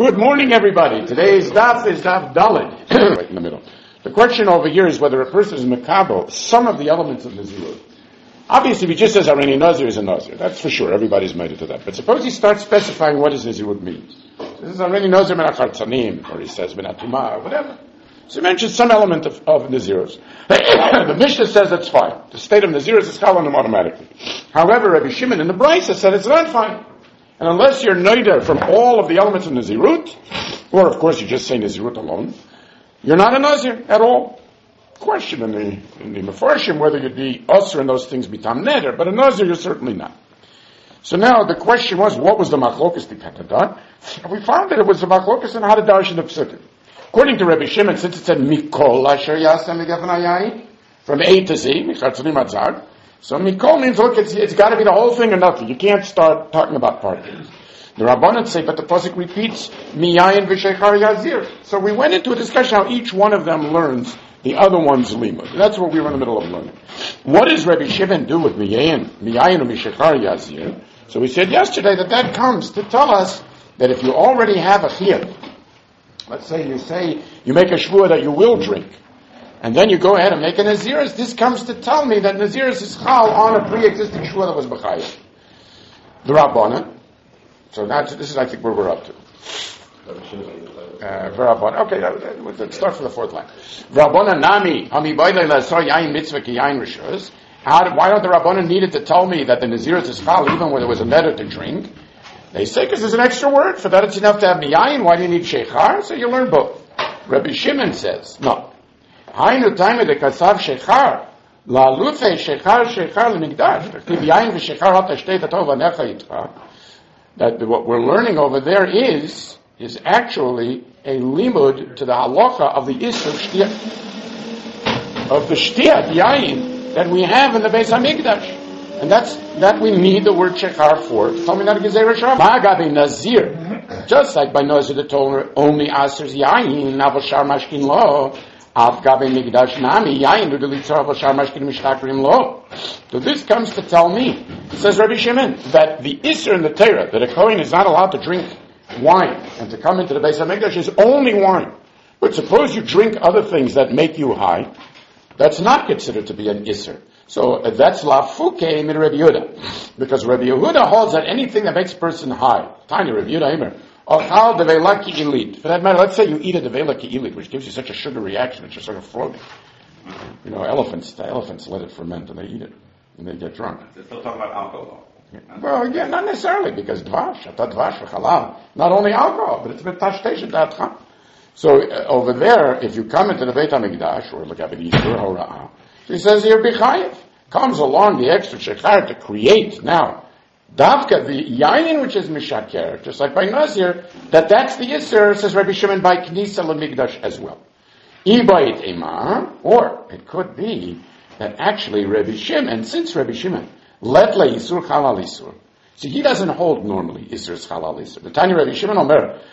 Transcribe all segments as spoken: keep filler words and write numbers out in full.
Good morning, everybody. Today's daf is daf Daled, right in the middle. The question over here is whether a person is mekabel some of the elements of Nazirut. Obviously, if he just says Areni Nazir is a Nazir, that's for sure. Everybody's made it to that. But suppose he starts specifying what does Nazirut means. This is Areni Nazir min achartzanim, or he says min atumah, or whatever. So he mentions some element of, of Nazirus. The Mishnah says that's fine. The state of Nazirus is chal on him automatically. However, Rabbi Shimon in the Brisa said it's not fine. And unless you're noider from all of the elements of Nazirut, or of course you just say Nazirut alone, you're not a Nazir at all. Question in the, in the Mefarshim whether you'd be usher in those things bitam neder, but a Nazir you're certainly not. So now the question was, what was the machlokas dikatadan? We found that it was the machlokas and how to darshan the psukim. According to Rabbi Shimon, since it said mikol asher yasem megavan from A to Z, michatzanim atzad, so mikol means, look, it's, it's got to be the whole thing or nothing. You can't start talking about part. The Rabbanan say, but the pasuk repeats miyayin v'sheichar yazir. So we went into a discussion how each one of them learns the other one's limud. That's what we were in the middle of learning. What does Rabbi Shimon do with miyayin, miyayin v'sheichar yazir? So we said yesterday that that comes to tell us that if you already have a chiyuv, let's say you say you make a shvua that you will drink, and then you go ahead and make a Naziris, this comes to tell me that Naziris is chal on a pre-existing shvua that was b'chayim. The Rabbanan. So that's, this is, I think, where we're up to. Uh, Rabbanan. Okay, uh, let's start from the fourth line. Rabbanan nami hami bailei la'asor yayin mitzvah ki yayin rishus. How? Why don't the Rabbanan needed to tell me that the Naziris is chal even when there was a neder to drink? They say because there's an extra word for that. It's enough to have miyayin. Why do you need sheichar? So you learn both. Rabbi Shimon says no. Hainu taime de kasav sheichar la lufe sheichar sheichar lemigdash. Miyayin v'sheichar hata shtei tatov anecha yitcha. That what we're learning over there is is actually a limud to the halacha of the isur shtiyat of the shtiyat yayin that we have in the Beis Hamikdash. And that's, that we need the word shechar for. Tell me not to gezerah sham. Ma'agabe nazir. Just like by nazir the Torah only asers yayin, avol shar mashkin lo. Av gabe migdash nami, yayin udelitzar avol shar mashkin mishtakrim lo. So this comes to tell me, says Rabbi Shimon, that the isser in the Torah, that a Kohen is not allowed to drink wine and to come into the Beis HaMikdash is only wine. But suppose you drink other things that make you high, that's not considered to be an isser. So uh, that's lafuke in Rabbi Yehuda, because Rabbi Yehuda holds that anything that makes a person high, tiny Rabbi Yehuda Imer, ochal devela ki ilit. For that matter, let's say you eat a devela ki ilit, which gives you such a sugar reaction, it's just sort of floating. You know, elephants, the elephants let it ferment and they eat it, and they get drunk. They're still talking about alcohol. Yeah. Well, yeah, not necessarily, because dvash, ata dvash v'chalav, not only alcohol, but it's betashtesh datcha. So uh, over there, if you come into the Beit HaMikdash, or look at it, Easter, Hora'ah, he says here, B'chayev, comes along the extra shechar to create now, Davka, the yayin which is mishaker, just like by Nazir, that that's the Yisr, says Rabbi Shimon, by Knisa LeMikdash as well. Ibayit Emar, or it could be that actually Rabbi Shimon, since Rabbi Shimon, let le Yisur Chalal Yisur, so he doesn't hold normally Yisur Chalal Yisur. The Tanya Rabbi Shimon Omer,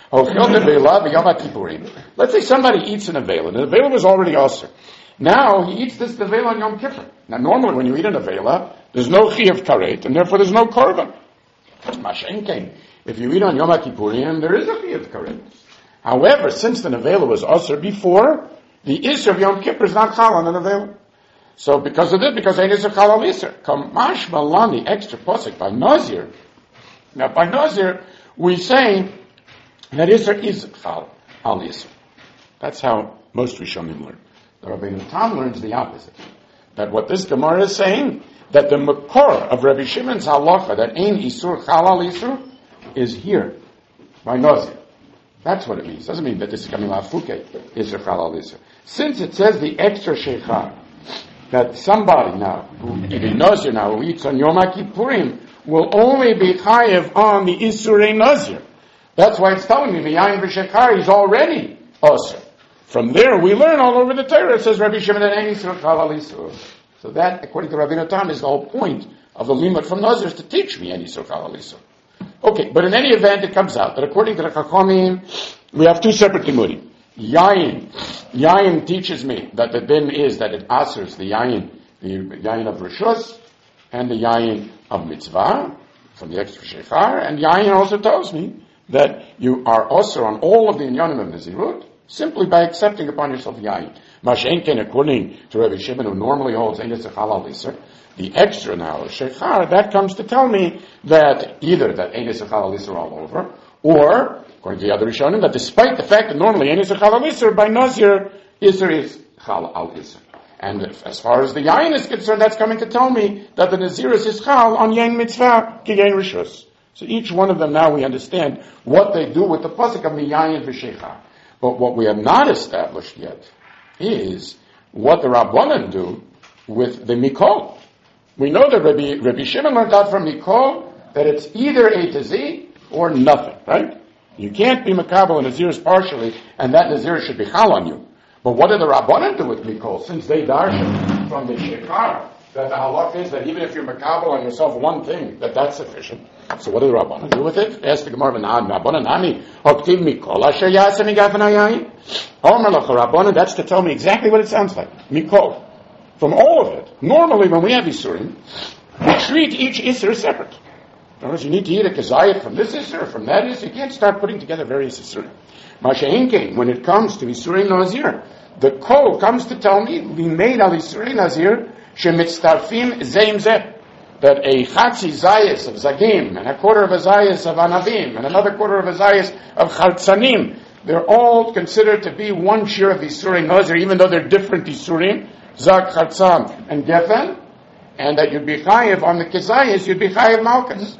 let's say somebody eats an Avela, and the Avela was already Osir. Now he eats this Avela on Yom Kippur. Now normally when you eat an Avela, there's no Chi of Karet, and therefore there's no Korban. Mashenkein. If you eat on Yom Kippurim, there is a Chi of Karet. However, since the Avela was Osir before, the Isser of Yom Kippur is not Chal on an Avela. So because of this, because it is a Chal al Isser. Kamash Malan, the extra posik by Nazir. Now by Nazir, we say that Isser is Chal al Isser. That's how most Rishonim learn. The Rabbeinu Tam learns the opposite. That what this Gemara is saying, that the Makor of Rabbi Shimon's halacha, that Ein Isur Chal al Isur, is here by Nazir. That's what it means. Doesn't mean that this is coming lafuke, Isur Chal al Isur. Since it says the extra sheichar, that somebody now, who is Nazir now, who eats on Yom Kippurim, will only be chayev on the Isurei Nazir. That's why it's telling me, the Yayin v'sheichar is already Osir. From there, we learn all over the Torah, it says Rabbi Shimon and Ein Isur Chal al Isur. So that, according to Rabbi Natan, is the whole point of the limud from Nazir, is to teach me Ein Isur Chal al Isur. Okay, but in any event, it comes out that according to the Chachamim, we have two separate limudim. Yayin. Yayin teaches me that the din is that it asers the yayin, the yayin of Rishus, and the yayin of Mitzvah, from the extra shechar, and yayin also tells me that you are also on all of the inyanim of Nazirut simply by accepting upon yourself yayin. Mashenken, according to Rabbi Shimon, who normally holds Ein Yitzchak Halal Isser, the extra now, Shechar, that comes to tell me that either that Ein Yitzchak Halal Isser all over, or, according to the other Rishonim, that despite the fact that normally Ein Yitzchak Halal Isser, by Nazir, Isser is Halal Isser. And as far as the yayin is concerned, that's coming to tell me that the Nazirus is chal on yain mitzvah ki yain rishus. So each one of them now we understand what they do with the pasuk of miyayin v'sheicha. But what we have not established yet is what the Rabbanan do with the mikol. We know that Rabbi, Rabbi Shimon learned out from mikol that it's either A to Z or nothing, right? You can't be makabel and Nazirus partially, and that Nazirus should be chal on you. But what did the Rabbanan do with Mikol? Since they darshan from the Shekar, that the halach is that even if you're makabel on yourself one thing, that that's sufficient. So what did the Rabbanan do with it? Ask the Gemara, Rabbanan Nami, Hoktiv Mikol, Asher Yasem Igafen Hayayin? Omer Lach Rabbanan, that's to tell me exactly what it sounds like. Mikol. From all of it. Normally when we have Isurim, we treat each Isur separate. In other words, you need to eat a kazayat from this Isur or from that Isur. You can't start putting together various Isurim. Masha'inkein, when it comes to Isurim Nazir, the Kol comes to tell me, we made al Isurim Nazir, shemitztarfim zeim zeh, that a chatzi zayis of zagim, and a quarter of a zayis of anavim, and another quarter of a zayis of chartzanim, they're all considered to be one share of Isurim Nazir, even though they're different Isurim, zag, chartzam, and gefen, and that you'd be chayiv on the kezayis, you'd be chayiv malchus.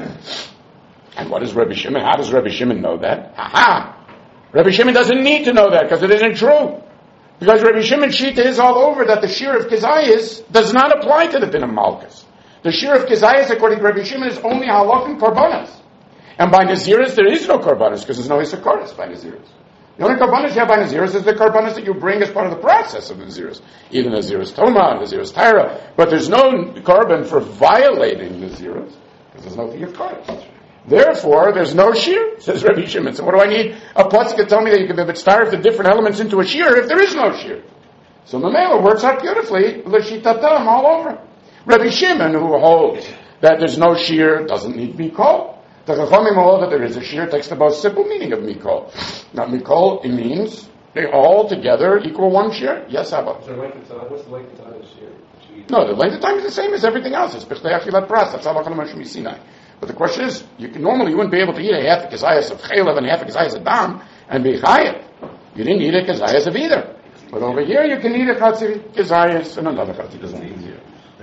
And what is Rabbi Shimon? How does Rabbi Shimon know that? Aha! Rabbi Shimon doesn't need to know that because it isn't true. Because Rabbi Shimon's shita is all over that the shir of kezayis does not apply to the din of malchus. The shir of kezayis, according to Rabbi Shimon, is only halach and korbanos. And by naziris, there is no korbanos because there's no isakoris by naziris. The only korbanos you have by naziris is the korbanos that you bring as part of the process of naziris. Either naziris toma, naziris tyra. But there's no korban for violating naziris because there's no thing of korbanos. Therefore, there's no shir, says Rabbi Shimon. So what do I need a pasuk to tell me that you can be mitzvah the different elements into a shir if there is no shir? So the Mamela works out beautifully, l'shitatam all over. Rabbi Shimon, who holds that there's no shir, doesn't need mikol. The Chachamim hold that there is a shir, takes the most simple meaning of mikol. Now mikol, it means they all together equal one shir. Yes, Abba. So length of time, what's the length of time of the shir? No, the length of time is the same as everything else. It's b'chdei achilat pras. That's halakha l'mashmi Sinai. But the question is, you can, normally you wouldn't be able to eat a half a kazayas of chaylev and a half a kazayas of dam and be chayav. You didn't eat a kazayas of either. But over here you can eat a chatzi kazayas and another chatzi kazayas.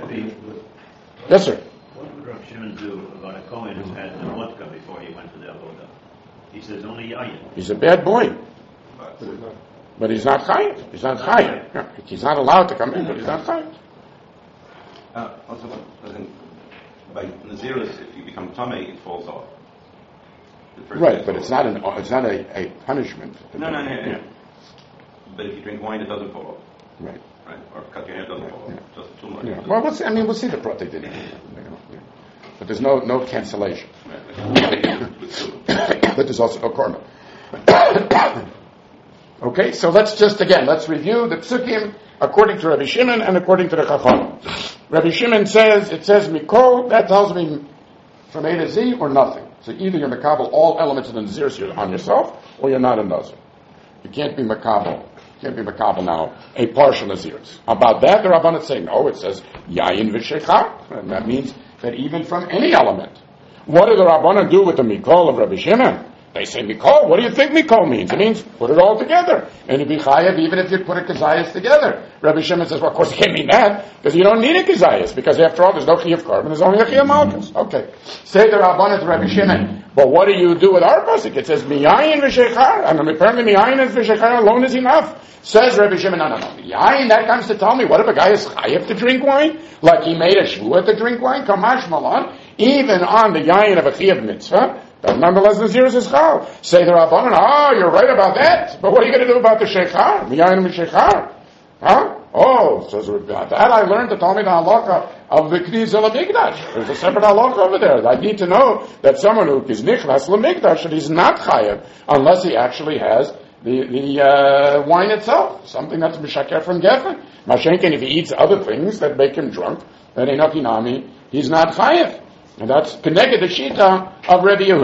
Yes, sir. What would Rav Shimon do about a Kohen who had the vodka before he went to the avodah? He says only yayin. He's a bad boy. But he's not chayav. He's not chayav. Yeah. He's not allowed to come in, but he's not chayav. Uh, also, by Nazirus, if you become Tameh, it falls off. Right, but it's not an it's not a, a punishment. No, no, no, no, no. But if you drink wine, it doesn't fall off. Right. Right? Or cut your hair, it doesn't fall off. Yeah. Just too much. Yeah. Well, we'll see, I mean, we'll see the protect in it. But there's no no cancellation. But there's also no karma. Okay, so let's just again let's review the psukim according to Rabbi Shimon and according to the Chacham. Rabbi Shimon says it says mikol, that tells me from A to Z or nothing. So either you're makabel all elements of the nazir on yourself, or you're not a nazir. You can't be makabel. You can't be makabel now a partial nazir. About that, the Rabbanah say no. It says yayin v'shechar, and that means that even from any element. What do the Rabbanah do with the mikol of Rabbi Shimon? They say mikol. What do you think mikol means? It means put it all together. And you'd be chayav even if you put a kazayas together. Rabbi Shimon says, well, of course it can't mean that, because you don't need a kazayas, because after all, there's no chiyuv carbon, there's only a chiyuv malchus. Okay. Say the Rabbanah to Rabbi Shimon, but what do you do with our pasuk? It says miyayin v'shechar, and apparently miyayin and v'shechar alone is enough. Says Rabbi Shimon, no, no, no. Miyayin, that comes to tell me, what if a guy is chayav to drink wine? Like he made a shvuah to drink wine? Kamash malan. Even on the yayin of a chiyuv mitzvah, but nonetheless, the zeros is chal. Say the Rabbanan, oh, you're right about that. But what are you going to do about the shechar? Miyayin v'shechar. Huh? Oh, says about that I learned to tell me the halacha of the kniz l'mikdash. There's a separate halacha over there. I need to know that someone who is nichnas l'mikdash, that he's not chayav unless he actually has the the uh, wine itself, something that's mishaker from gefen. Mashenkin, if he eats other things that make him drunk, then enokinami, he's not chayav. And that's connected the shita of Rabbi Yehuda.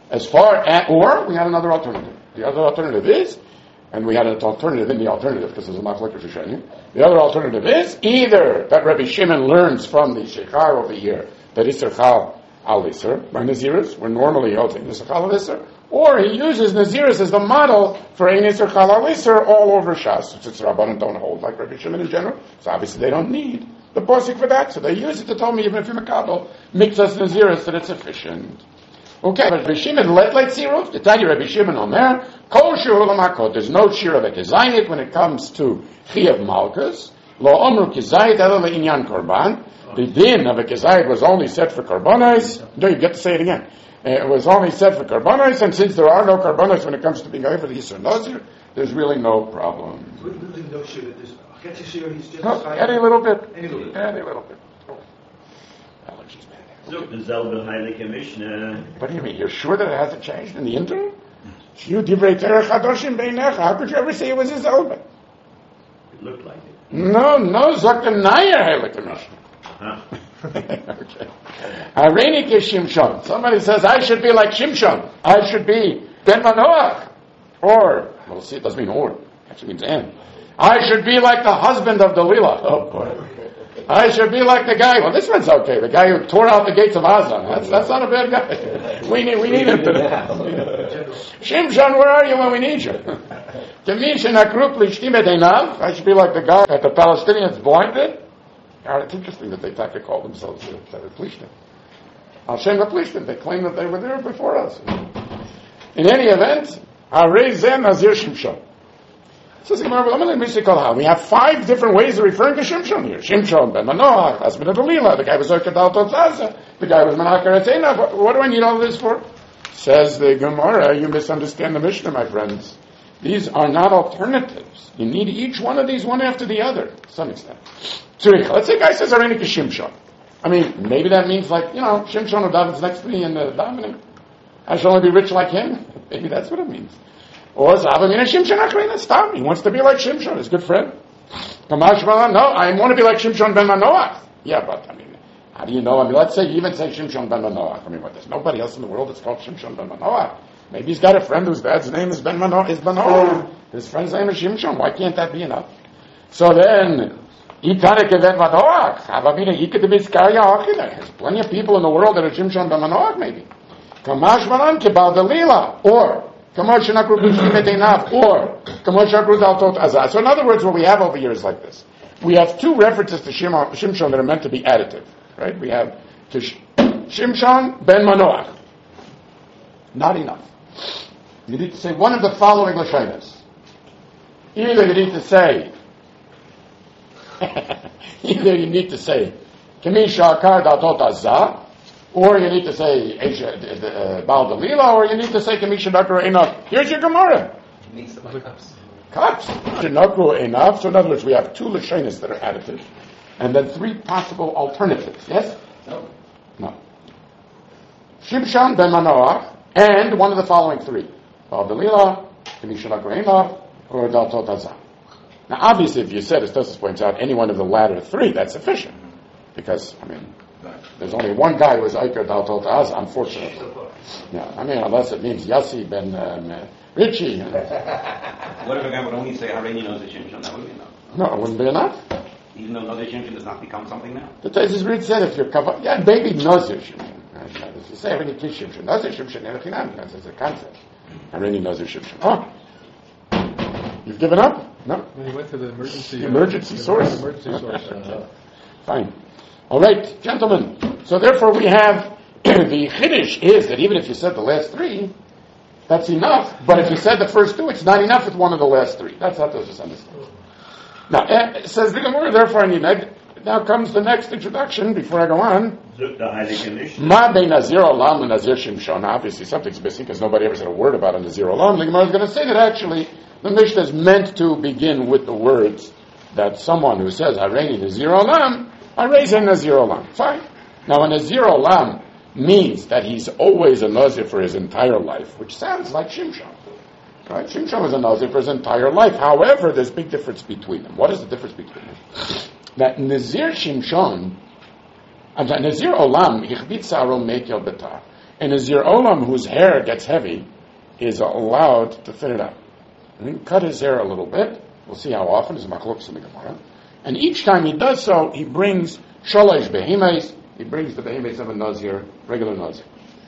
As far as, or we had another alternative. The other alternative is, and we had an alternative in the alternative because there's a machlokas rishonim. The other alternative is either that Rabbi Shimon learns from the shechar over here that Isser Chal al Isser by Naziris, we're normally holding Isser Chal al Isser, or he uses Naziris as the model for Ein Isser Chal al Isser all over Shas, which the Rabbanan don't hold like Rabbi Shimon in general. So obviously they don't need the posik for that, so they use it to tell me even if you're Makabel, Mikzas Naziris, that it's sufficient. Okay, but Rabbi Shimon, let, let's see, Ruf, to tell you Rabbi Shimon on there, Kol Shur Lamakot, there's no shir of a Kizayit when it comes to Chiyav Malkus, Lo Omru Kizayit Ela Le'inyan Korban, the din of a Kizayit was only set for Korbanos, no, you get to say it again, uh, it was only set for Korbanos, and since there are no Korbanos when it comes to being over the Yisr Nazir, there's really no problem. What do you mean no shir? Get your shir, he's just No, any little bit, Any little bit. any little bit. Oh. Allergies, man. Look, the Zelda Heilige Mishnah. What do you mean? You're sure that it hasn't changed in the interim? You divrei terech hadoshim beinecha. How could you ever say it was his Zelda? It looked like it. No, no, Zakanaya Heilige Mishnah. Huh? Okay. Hareini ke Shimshon. Somebody says, I should be like Shimshon. I should be Ben Manoach. Or, well, see, it doesn't mean or. It actually means and. I should be like the husband of Delilah. Oh, boy. I should be like the guy. Well, this one's okay. The guy who tore out the gates of Azan. That's that's not a bad guy. We need we need him today. Shimshon, where are you when we need you? I should be like the guy that the Palestinians blinded. It's interesting that they have to call themselves the Plishtim. Hashem the Plishtim. They claim that they were there before us. In any event, Harei Zeh Nazir Shimshon. Says we have five different ways of referring to Shimshon here. Shimshon ben Manoach, husband of Delilah. The guy was Zerkadal Totzaza. The guy was Menachar Etzena. What, what do I need all this for? Says the Gemara, you misunderstand the Mishnah, my friends. These are not alternatives. You need each one of these one after the other, to some extent. Tzurich. Let's say a guy says Arenik is Shimshon. I mean, maybe that means like, you know, Shimshon who daven's next to me in the davening. I shall only be rich like him. Maybe that's what it means. Or Zavamina Shimshon Achrina, stop. He wants to be like Shimshon, his good friend. Kamash Malan, no, I want to be like Shimshon ben Manoach. Yeah, but I mean, how do you know? I mean, let's say you even say Shimshon ben Manoach. I mean, what, there's nobody else in the world that's called Shimshon ben Manoach. Maybe he's got a friend whose dad's name is Ben Manoach, is Manoach. His friend's name is Shimshon. Why can't that be enough? So then, Itarik ben Manoach. Havamina Yikad Bizkaya Achina. There's plenty of people in the world that are Shimshon ben Manoach, maybe. Kamash Malan Kibal Dalila. Or, or so in other words, what we have over here is like this. We have two references to Shimon, Shimshon that are meant to be additive. Right? We have to Sh- Shimshon ben Manoach. Not enough. You need to say one of the following Lashonos. Either you need to say either you need to say Kamisha Akar Datot Azah, or you need to say uh, Baal Dalila, or you need to say Kamisha Nakru Enough. Here's your Gemara. It needs the cups. Cups. Nakru Enough. So in other words, we have two Lashonos that are additive, and then three possible alternatives. Yes? No. No. Shimshon ben Manoach, and one of the following three. Baal Dalila, Kamisha Nakru Enough, or Datot Azah. Now obviously, if you said, as Tosfos points out, any one of the latter three, that's sufficient. Because, I mean, there's only one guy who was Iker Daltot Az, unfortunately. Yeah, I mean, unless it means Yossi ben um, Richie. What if a guy would only say Hareini knows the Shimshon? That would be enough. No, it wouldn't be enough. Even though Nazir Shimshon does not become something now? The Taisus Reed said if you're covered, yeah, maybe Nazir Shimshon. If you say Hareini Kish Shimshon, Nazir Shimshon, Erichinam, that's a concept. Hareini Nazir Shimshon. Oh, you've given up? No? When he went to the emergency... The emergency uh, source. Emergency source. Uh, Fine. All right, gentlemen. So therefore we have, the Chiddush is that even if you said the last three, that's enough. But if you said the first two, it's not enough with one of the last three. That's how Tosfos understands. Now, it says the Gemara, therefore I need, now comes the next introduction before I go on. Ma be Nazir Olam and Nazir Shimshon. Obviously something's missing because nobody ever said a word about a Nazir Olam. The Gemara is going to say that actually the Mishnah is meant to begin with the words that someone who says Hareini Nazir Olam, I raise a Nazir Olam. Fine. Now, a Nazir Olam means that he's always a Nazir for his entire life, which sounds like Shimshon. Right? Shimshon was a Nazir for his entire life. However, there's a big difference between them. What is the difference between them? That Nazir Shimshon, I'm sorry, Nazir Olam, Yichbit Saro Mekel Betar. And Nazir Olam, whose hair gets heavy, is allowed to thin it out. And then cut his hair a little bit. We'll see how often, is machlokes in the Gemara. And each time he does so, he brings sholosh behemes, he brings the behemes of a Nazir, regular Nazir.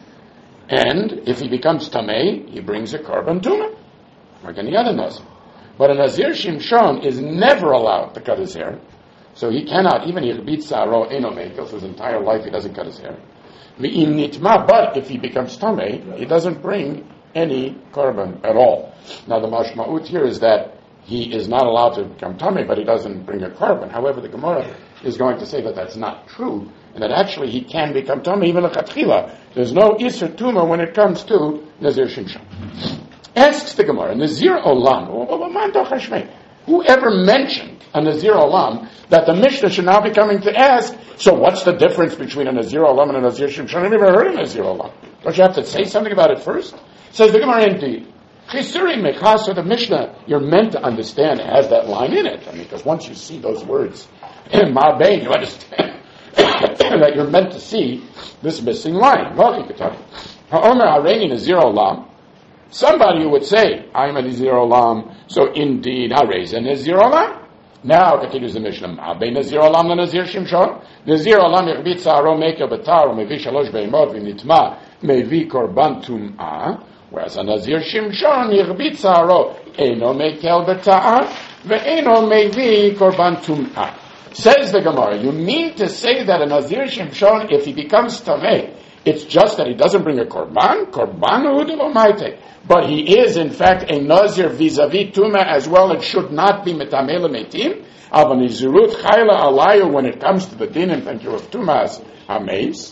And if he becomes tamei, he brings a korban tuma, like any other Nazir. But a Nazir Shimshon is never allowed to cut his hair, so he cannot, even Yirbit Sa'aro Eno Mekel, for his entire life he doesn't cut his hair. V'im nitma, but if he becomes tamei, he doesn't bring any korban at all. Now the mashma'ut here is that he is not allowed to become tamei, but he doesn't bring a korban. However, the Gemara is going to say that that's not true, and that actually he can become tamei even lechatchila. There's no isur tuma when it comes to Nazir Shimshon. Asks the Gemara, Nazir Olam, whoever mentioned a Nazir Olam, that the Mishnah should now be coming to ask, so what's the difference between a Nazir Olam and a Nazir Shimshon? I've never heard of Nazir Olam. Don't you have to say something about it first? Says the Gemara, indeed. Chisuri Mechasa, the Mishnah, you're meant to understand, it has that line in it. I mean, because once you see those words in Ma'bein, you understand that you're meant to see this missing line. Ha'omer Hareini Nazir Olam. Somebody who would say, I'm a Nazir Olam, so indeed, I raise a Nazir Olam. Now, continues the Mishnah, Ma'bein Nazir Olam, the Nazir Shimshon. Nazir Olam, Yirbit Sa'aro, Mekel B'tar, Mevi Shalosh Be'imot, V'nitma, Mevi Korban Tum'ah. Whereas a Nazir Shimshon, Yirbit Sa'aro, Eno Mekel B'tar, Ve'eno Mevi Korban Tum'ah. Says the Gemara, you mean to say that a Nazir Shimshon, if he becomes Tameh, it's just that he doesn't bring a Korban? Korban U'udelomaite. But he is, in fact, a Nazir vis-a-vis Tumah as well. It should not be Metameh L'Meitim. Av Nizirut Chayla Alayu, when it comes to the din, and thank you, of Tumah's Hameis.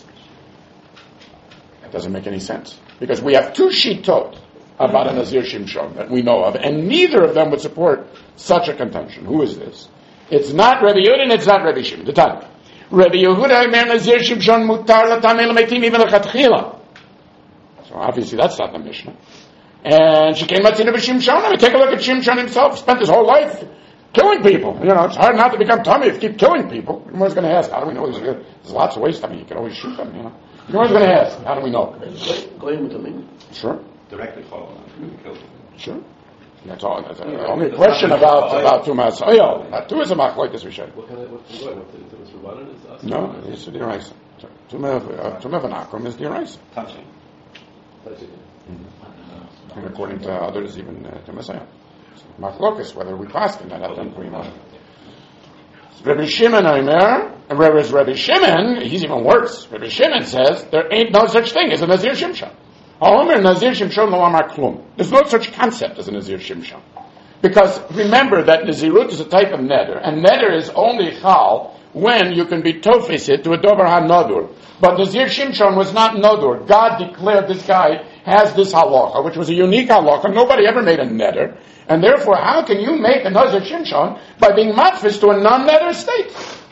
That doesn't make any sense. Because we have two Shitot about a Nazir Shimshon that we know of, and neither of them would support such a contention. Who is this? It's not Rabbi Yehuda and it's not Rabbi Shimon. The time. Rabbi Yehuda Omer Nazir Shimshon mutar l'tamei l'meitim even l'chatchila. So obviously that's not the Mishnah. And she came Matzina b'Shimshon. I mean, take a look at Shimshon himself. Spent his whole life killing people. You know, it's hard not to become tummy if you keep killing people. Everyone's going to ask, how do we know he's good? There's lots of ways. I mean, you can always shoot them, you know. Everyone's going to ask, how do we know? Sure. Directly follow on. Kill them. Sure. That's all. That's the only question about about Tumas Oil. Not two is a machlokes we should. What kind of what's the word? No, it's a deraisa. Tumah v'nakum is deraisa. Touching. Touching. And according to others, even uh, to Messiah. Machlokes, whether we pass in that, I don't we know. Rabbi Shimon Omer, and whereas Rabbi Shimon, he's even worse. Rabbi Shimon says there ain't no such thing as a Nazir Shimshon. Omer Nazir Shimshon lo amar klum. There's no such concept as a Nazir Shimshon. Because remember that Nazirut is a type of neder, and neder is only chal when you can be tofesit to a dover ha-nodur. But Nazir Shimshon was not nodur. God declared this guy has this halacha, which was a unique halacha. Nobody ever made a neder. And therefore, how can you make a Nazir Shimshon by being matfis to a non-neder state?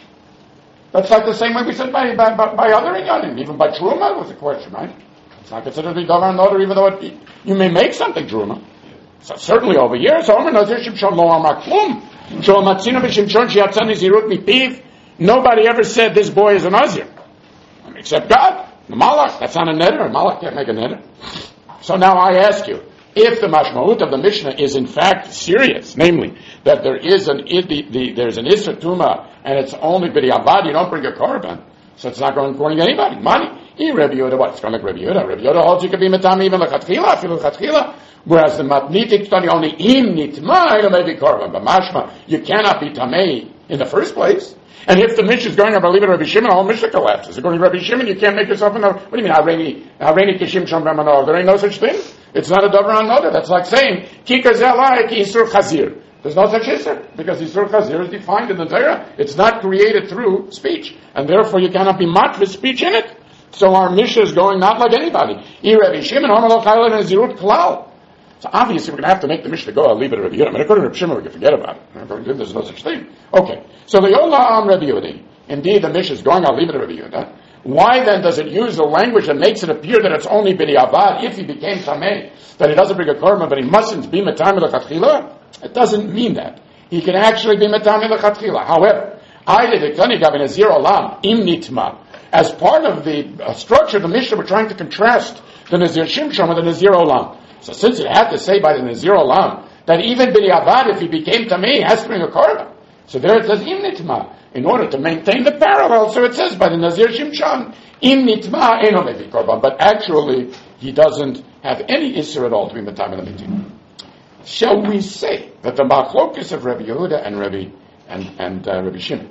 That's like the same way we said by, by, by, by other inyanim. Even by Truma was a question, right? It's not considered to be dover ha-nodur, even though it, you may make something Truma. So certainly over here, so Omer Nazir Shimshon lo amar klum. So Matzina b'Shimshon sheyatzah nizirut mipiv. Nobody ever said this boy is a Nazir. Except God. The Malach, that's not a neder. A Malach can't make a neder. So now I ask you, if the mashma'ut of the Mishnah is in fact serious, namely, that there is an, the, the, there's an Isser Tumah, and it's only b'diavad, you don't bring a korban, so it's not going according to anybody. Money. He Rabbi Yehuda, what? It's going like Rabbi Yehuda. Rabbi Yehuda holds you could be metam even l'chatchila, afilu l'chatchila. Whereas the matnitik study only im nitma, it'll maybe korban. But mashma, you cannot be tamei in the first place. And if the Mishnah is going, I believe it, Rabbi Shimon, the whole Mishnah collapses. According to Rabbi Shimon, you can't make yourself another. What do you mean, Hareini, Hareini kishim shom b'manor? There ain't no such thing. It's not a davar on noda. That's like saying, ki kazelai ki isur chazir. There's no such isur, because isur chazir is defined in the Torah. It's not created through speech. And therefore you cannot be mat with speech in it. So our Mishnah is going not like anybody. I Rabbi Shimon, homalo chayla nezirut klal. So obviously we're going to have to make the Mishnah go. I'll leave it at Rabbi Yehuda. I mean, according to Rabbi Shimon, we can forget about it. There's no such thing. Okay. So the Yola am Rabbi Yehuda. Indeed, the Mishnah is going. I'll leave it at Rabbi Yehuda. Why then does it use the language that makes it appear that it's only b'diavad if he became tamei, that he doesn't bring a korban, but he mustn't be metamei l'chatchila? It doesn't mean that. He can actually be metamei l'chatchila. However, I did a nazir olam im nitma. as part of the uh, structure of the Mishnah, we're trying to contrast the Nazir Shimshon with the Nazir Olam. So since it had to say by the Nazir Olam that even B'diavad, if he became Tamei, he has to bring a korban. So there it says, Im Nitma, in order to maintain the parallel. So it says by the Nazir Shimshon, Im Nitma, Eno Mevi Korban. But actually, he doesn't have any Isser at all to be Matam in the Mitim. Shall we say that the Machlokus of Rabbi Yehuda and Rabbi, and, and uh, Rabbi Shimon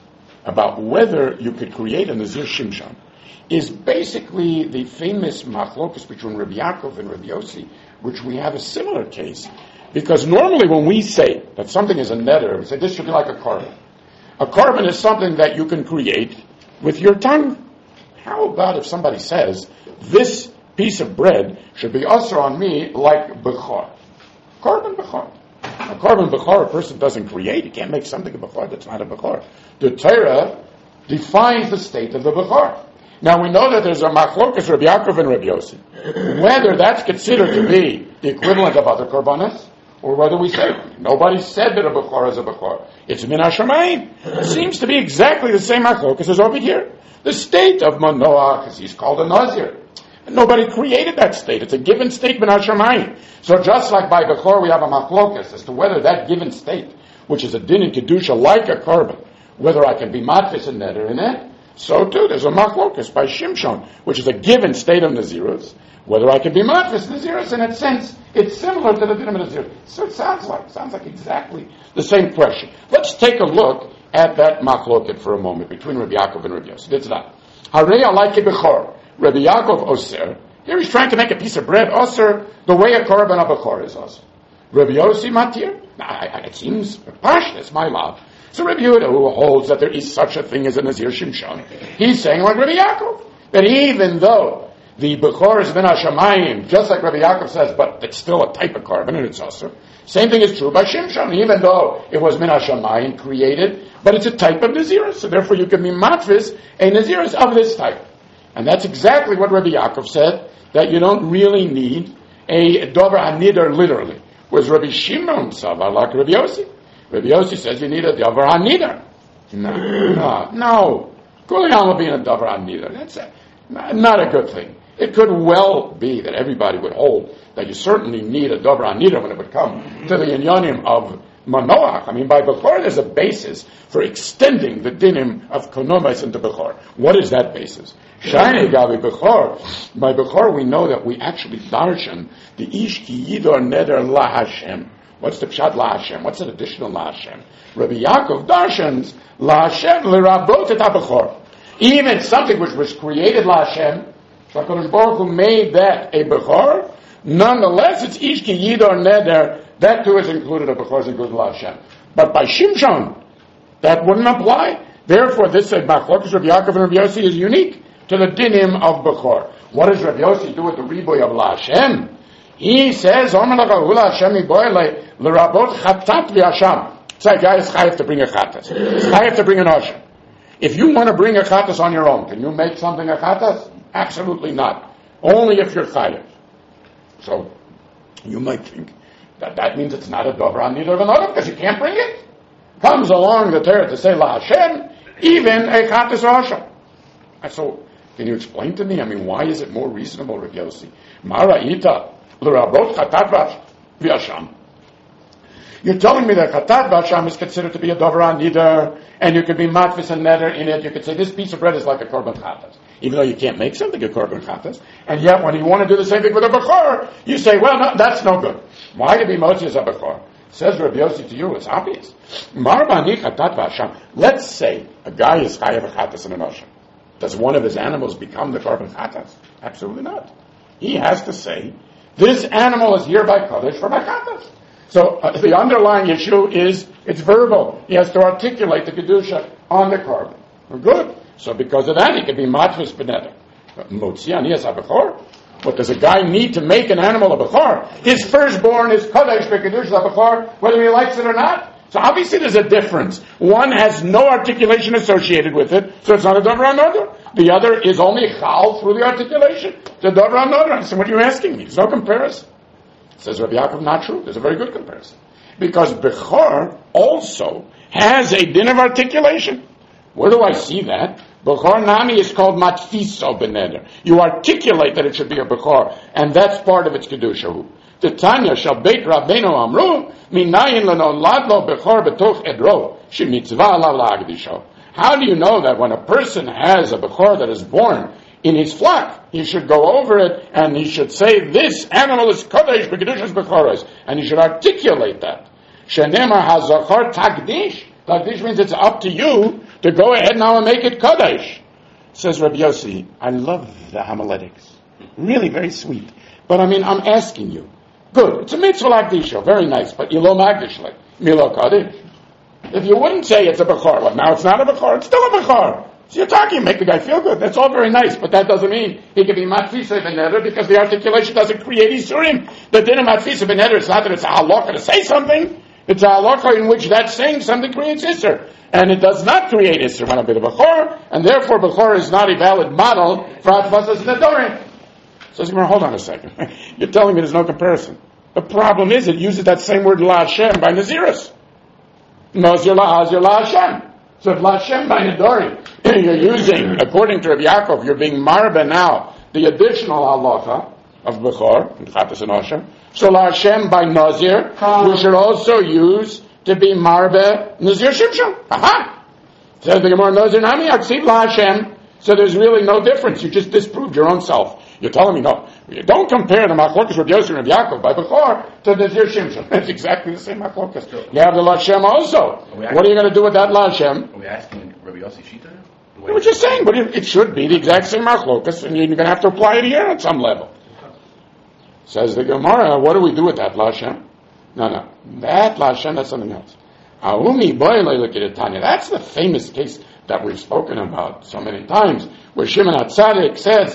about whether you could create a Nazir Shimshon is basically the famous Machlokus between Rabbi Yaakov and Rabbi Yossi, which we have a similar case. Because normally when we say that something is a neder, we say this should be like a korban. A korban is something that you can create with your tongue. How about if somebody says, this piece of bread should be also on me like bechor? Korban bechor. A korban bechor a person doesn't create. He can't make something a bechor that's not a bechor. The Torah defines the state of the bechor. Now we know that there's a machlokas Rabbi Yaakov and Rabbi Yossi. Whether that's considered to be the equivalent of other korbanos, or whether we say, nobody said that a bechor is a bechor. It's min hashamayim. It seems to be exactly the same machlokas as over here. The state of Manoah, because he's called a Nazir. And nobody created that state. It's a given state min hashamayim. So just like by bechor we have a machlokas as to whether that given state, which is a din in kedusha like a korban, whether I can be matfis and neder in it, so too there's a machlokas by Shimshon, which is a given state of Nazirus, whether I can be matfis Nazirus in its sense. It's similar to the din of Nazirus. So it sounds like, sounds like exactly the same question. Let's take a look at that machloket for a moment between Rabbi Yaakov and Rabbi Yossi. It's that. Harei alai bechor. Rabbi Yaakov oser. Here he's trying to make a piece of bread. Oser, the way a korban of bechor is oser. Rabbi Yossi matir. Nah, it seems pashut. It's my love. So Rabbi Yehuda, who holds that there is such a thing as a Nazir Shimshon, he's saying like Rabbi Yaakov, that even though the bechor is min hashamayim, just like Rabbi Yaakov says, but it's still a type of korban and it's also. Same thing is true by Shimshon, even though it was min hashamayim created, but it's a type of Nazirus, so therefore you can be matfis a Nazirus of this type. And that's exactly what Rabbi Yaakov said, that you don't really need a dover hanidar literally. Whereas Rabbi Shimon savar like Rabbi Yossi. Rabbi Yossi says you need a dover hanidar. No, no, no. Kuli alma being a dover hanidar. That's a, not a good thing. It could well be that everybody would hold that you certainly need a dover hanidar when it would come to the inyanim of Manoach. I mean, by Bechor, there's a basis for extending the dinim of Konomais into Bechor. What is that basis? Shani Gabi Bechor. By Bechor, we know that we actually darshan the Ish Ki Yidor Neder La Hashem. What's the Pshat La Hashem? What's an additional La Hashem? Rabbi Yaakov darshans La Hashem L'Rabot Et HaBechor. Even something which was created La Hashem, HaKadosh Baruch Hu made that a Bechor, nonetheless, it's Ish Ki Yidor Neder. That too is included, a Bechor is included La Hashem. But by Shimshon, that wouldn't apply. Therefore, this said, Machlokas Rabbi Yaakov and Rabbi Yossi is unique to the dinim of Bechor. What does Rabbi Yossi do with the riboy of La Hashem? He says, Omer La Hashem iboy l'rabot chatat v'asham. It's like, guys, I have to bring a chatas. I have to bring an osher. If you want to bring a chatas on your own, can you make something a chatas? Absolutely not. Only if you're chayav. So, you might think that that means it's not a dover on neither of another because you can't bring it. Comes along the Torah to say La Hashem, even a chatas osher. So, can you explain to me? I mean, why is it more reasonable, Rav Yossi? Mara ita l'rabot chatat v'asham. You're telling me that chatat v'asham is considered to be a dover on neither, and you could be matfis and neder in it. You could say this piece of bread is like a korban chatas, even though you can't make something a korban chatas. And yet, when you want to do the same thing with a bechor, you say, well, no, that's no good. Why to be motzi as a bechor? Says Rav Yossi to you, it's obvious. Marbani chatat v'asham. Let's say a guy is chayav a chatas and an osher. Does one of his animals become the korban chatas? Absolutely not. He has to say, this animal is hereby kaddish for my chatas. So uh, the underlying issue is, it's verbal. He has to articulate the kedusha on the korban. We're good. So because of that, he can be matvis beneder. Motzi ani as a bechor. What does a guy need to make an animal a bechor? His firstborn is kaddish for kedusha a bechor, whether he likes it or not. So obviously there's a difference. One has no articulation associated with it, so it's not a dover another. The other is only chal through the articulation. It's a dover another. So what are you asking me? There's no comparison. Says Rabbi Yaakov, not true. There's a very good comparison. Because Bechor also has a din of articulation. Where do I see that? Bechor Nami is called matfiso beneder. You articulate that it should be a Bechor, and that's part of its kedusha. The Tanya shall beit Rabbeinu Amru minayin lenolad lo Bechor betoch edro shemitzvah alav la'agdisho. How do you know that when a person has a Bechor that is born in his flock, he should go over it and he should say, this animal is kodesh b'kedushas Bechoros, and he should articulate that. Shenemar hazachar tagdish. Tagdish means it's up to you to go ahead now and make it kodesh. Says Rabbi Yossi, I love the homiletics. Really very sweet. But I mean, I'm asking you. Good, it's a mitzvah lagdisho, very nice, but ilo magdishle, milo kodesh. If you wouldn't say it's a Bechor, well, now it's not a Bechor, it's still a Bechor. So you're talking, make the guy feel good. That's all very nice, but that doesn't mean he can be matfisa beneder because the articulation doesn't create isurim. The din of matfisa beneder is not that it's a halakha to say something. It's a halakha in which that saying something creates isur. And it does not create isur when a bit of Bechor, and therefore Bechor is not a valid model for atfasas nedorim. So hold on a second. You're telling me there's no comparison. The problem is it uses that same word la Hashem by Naziris. Nazir la Hazir la Hashem. So if la Hashem by Nedorim, you're using, according to Rabbi Yaakov, you're being marba now, the additional halacha of Bechor, Chatas and Osher. So la Hashem by Nazir, we should also use to be marba Nazir Shimshon. Aha! Says the Gemara Nazir Nami, Aksiv la Hashem. So there's really no difference. You just disproved your own self. You're telling me, no, you don't compare the Machlokas Rabbi Yossi and Rabbi Yaakov by Bechor to the Nazir Shimshon. It's exactly the same Machlokas. You have the La Hashem also. Are what are you going to do with that La Hashem? Are we asking Rabbi Yossi Shita? We were just saying, but it, it should be the exact same Machlokas, and you're going to have to apply it here on some level. Says the Gemara, what do we do with that La Hashem? No, no. That La Hashem, that's something else. Aumi boile l'kiritanya. That's the famous case that we've spoken about so many times, where Shimon HaTzadik says,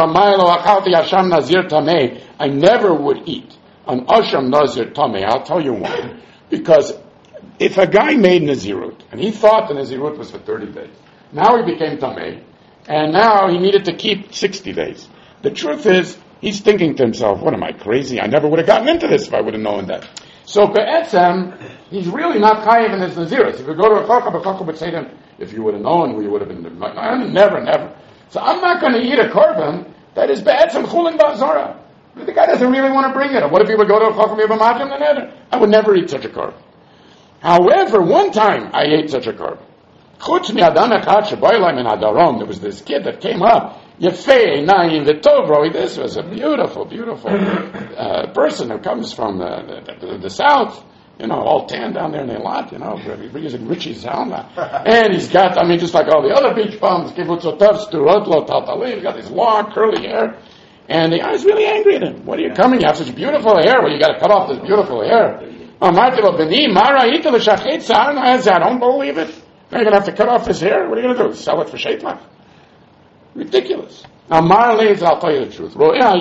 I never would eat an Asham Nazir Tameh. I'll tell you why. Because if a guy made Nazirut, and he thought the Nazirut was for thirty days, now he became Tameh, and now he needed to keep sixty days. The truth is, he's thinking to himself, what am I, crazy? I never would have gotten into this if I would have known that. So Be'etzem, he's really not chayiv in his Nazirus. If you go to a Chacham, a Chacham would say to him, if you would have known, you would have been, never, never. So I'm not going to eat a korban that is be'etzem chulin ba'azora. The guy doesn't really want to bring it. What if he would go to a chacham yibamachim the neder? I would never eat such a korban. However, one time I ate such a korban. Chutz mi'adam echad sheboilai min hadarom. There was this kid that came up. Yefei na'im v'tovro. This was a beautiful, beautiful uh, person who comes from the, the, the, the south. You know, all tan down there in the lot, you know, using Richie's helm. And he's got, I mean, just like all the other beach bums, kibbutzotov, sturotlo, taltalim, he's got this long, curly hair. And the guy's really angry at him. What are you coming? You have such beautiful hair. Well, you got to cut off this beautiful hair. I don't believe it. Now you're going to have to cut off his hair? What are you going to do? Sell it for sheitlach? Ridiculous. Now, Marley's, I'll tell you the truth.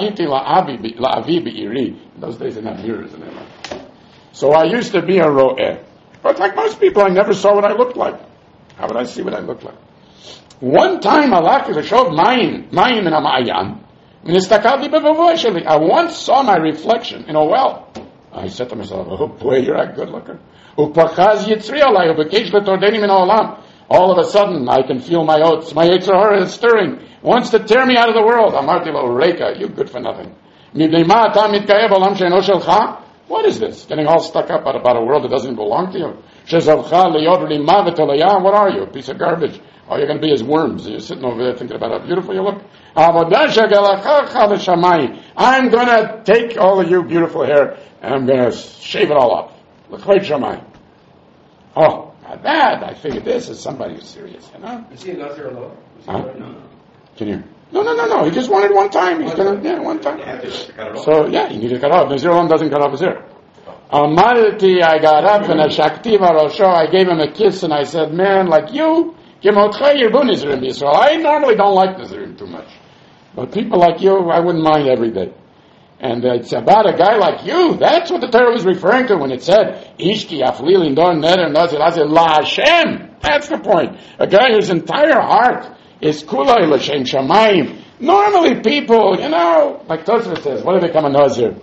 In those days, they didn't have mirrors in them. So I used to be a ro'eh. But like most people, I never saw what I looked like. How would I see what I looked like? One time, Allah showed mayim, mayim in a ma'ayan. I once saw my reflection in a well. I said to myself, oh boy, you're a good looker. All of a sudden, I can feel my oats. My Yetzer Hara is stirring. Wants to tear me out of the world. Amarti lo reika, you good for nothing. What is this? Getting all stuck up about a world that doesn't belong to you. What are you? A piece of garbage. All you're going to be is worms. You're sitting over there thinking about how beautiful you look. I'm going to take all of you beautiful hair and I'm going to shave it all off. Oh, not bad. I figured this is somebody who's serious, you know? Is he a Nazir alone? Huh? No. Can you? No, no, no, no. He just wanted one time. He's gonna, yeah, one time. So, yeah, he needed to cut off. Nazir alone doesn't cut off his hair. Amalti, I got up and a shakti varosho. I gave him a kiss and I said, man, like you, I normally don't like Nazirim too much. But people like you, I wouldn't mind every day. And it's about a guy like you. That's what the Torah was referring to when it said, Ishki aflilin don neder nazir lazir la Hashem. That's the point. A guy whose entire heart is kulay l'shem shamayim. Normally people, you know, like Tosfos says, what do they become a nazir?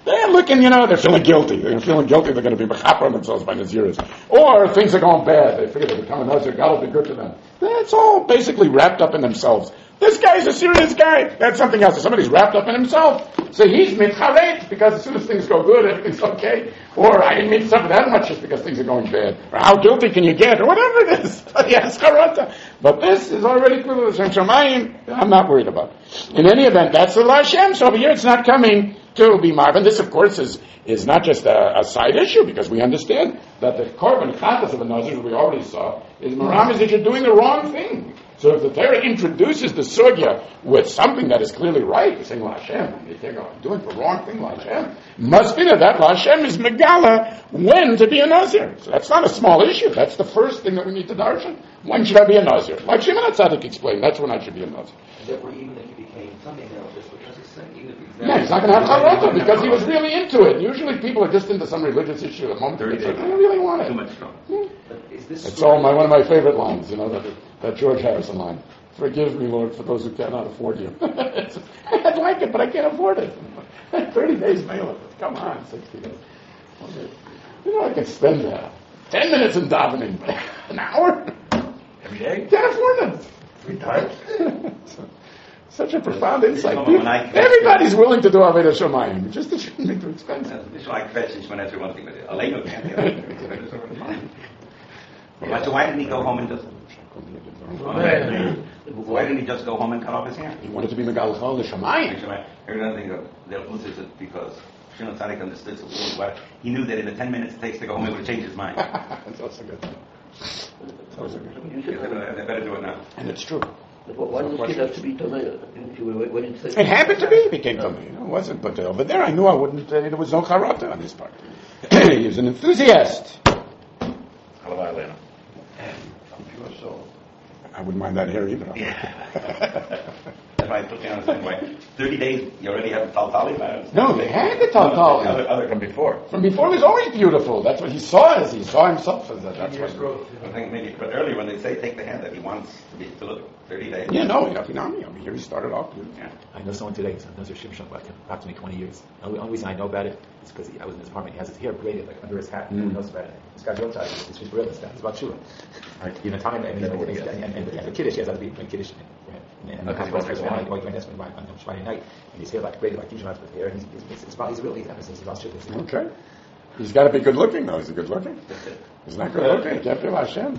They're looking, you know, they're feeling guilty. They're feeling guilty. They're going to be mechaper on themselves by Naziris. Or things are going bad. They figure they become a Nazir. God will be good to them. That's all basically wrapped up in themselves. This guy's a serious guy. That's something else. If somebody's wrapped up in himself, so he's mitcharet because as soon as things go good, everything's okay. Or I didn't mean to suffer that much just because things are going bad. Or how guilty can you get? Or whatever it is. Yes, karata. But this is already clear to Shem Shamayim. I'm not worried about it. In any event, that's the Hashem. So over here it's not coming to be Marvin. This, of course, is, is not just a, a side issue because we understand that the korban chatas of a Nazir, as we already saw, is maram is that you're doing the wrong thing. So if the Torah introduces the sugya with something that is clearly right, you're saying, La Hashem, you think, oh, I'm doing the wrong thing, La Hashem. Must be that that La Hashem is megala when to be a Nazir. So that's not a small issue. That's the first thing that we need to darshan. When should I be a Nazir? Like Shimon HaTzadik explained, that's when I should be a Nazir. And therefore, even if he became something else, just because he's saying, even if he's Yeah, he's not going to have charata because he was really into it. Usually people are just into some religious issue at the moment. They say, I don't really want it. Too much strong. Is this It's all my, one of my favorite lines, you know, that, that George Harrison line. Forgive me, Lord, for those who cannot afford you. I'd like it, but I can't afford it. thirty days mail it. Come on, sixty days. You know, I could spend uh, ten minutes in davening, but an hour? Every day? Can't afford it. Three times. Such a profound insight. This woman, I- Everybody's willing to do Avodah Shamayim. Just it shouldn't be too expensive. This is like fetching when that's one thing, but Aleinu can't. So why didn't he go home and just? Why didn't he just go home and cut off his hand? He wanted to be Megal Chol Shamayim. Here's another thing that they'll lose is it because Shimon HaTzadik understood so well. He knew that in the ten minutes it takes to go home, he would have changed his mind. That's also good. That's also good. They better, they better do it now. And it's true. Why did the kid have to be Tomei? When it says It happened to be. He became Tomei. You know, it wasn't. But uh, over there, I knew I wouldn't. Uh, there was no charata on his part. He was an enthusiast. Halavai Elena. I wouldn't mind that here either. That's why I took down the same way. Thirty days, you already have Tal Tali. No, they had the Tal Tali. Other, other From before. From before, it was always beautiful. That's what he saw as he saw himself as that. That's Years what. growth. I think maybe, but earlier when they say take the hand that he wants to be to look thirty days. Yeah, no, you know, you know, I mean, here he started off. Yeah. I know someone today, so Nazir Shimshon, about approximately twenty years. The only, only reason I know about it is because I was in his apartment. He has his hair braided like under his hat. Mm. No one knows about it. This guy's real tight. It's just real. This guy. It's about Shula. Right. You know, time and, and, and, and, and, and, and the Kiddush, he has to be doing Kiddush. And, and, and the consequence is when I that's when on Friday night, and he's here like braided like Kiddush with hair, and he's, he's, it's about, he's really emphasis about Shula. Okay. He's got to be good looking, though. Is he good looking? He's not good looking. He can't feel Hashem.